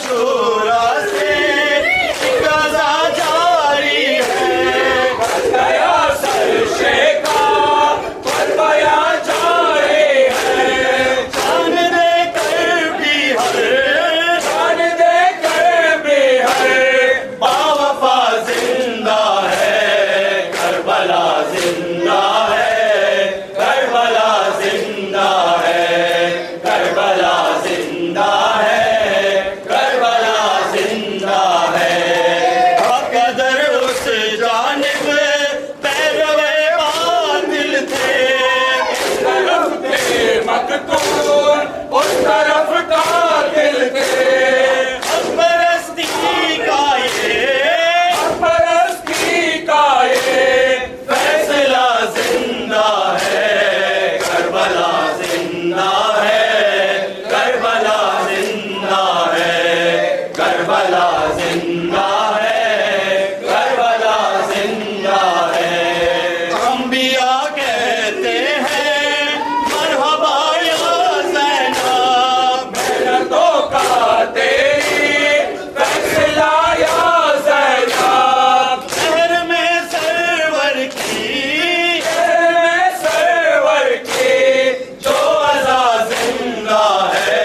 عاشورہ سے غزہ جاری ہے، گیا سرشے کا کربلا جاری ہے، جان دے کر بھی جان دے کر بھی ہر باوفا زندہ ہے، کربلا زندہ ہے، کربلا زندہ ہے، کربلا زندہ ہے، کربلا زندہ ہے۔ قدر اس جانب پیروے باطل تھے، طرف تھے مقتول اس طرف قاتل تھے، پرستی کا یہ پرستی کا یہ فیصلہ زندہ ہے، کربلا زندہ ہے، کربلا زندہ ہے، کربلا زندہ ہے، کربلا زندہ ہے۔ انبیاء کہتے ہیں مرحبا یا زینب، محنتوں کا تیری فیصلہ یا زینب، شہر میں سرور کی سرور کی جو ازا زندہ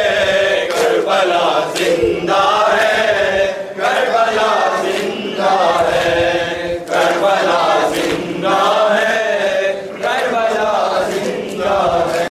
ہے، کربلا زندہ ہے، کربلا زندہ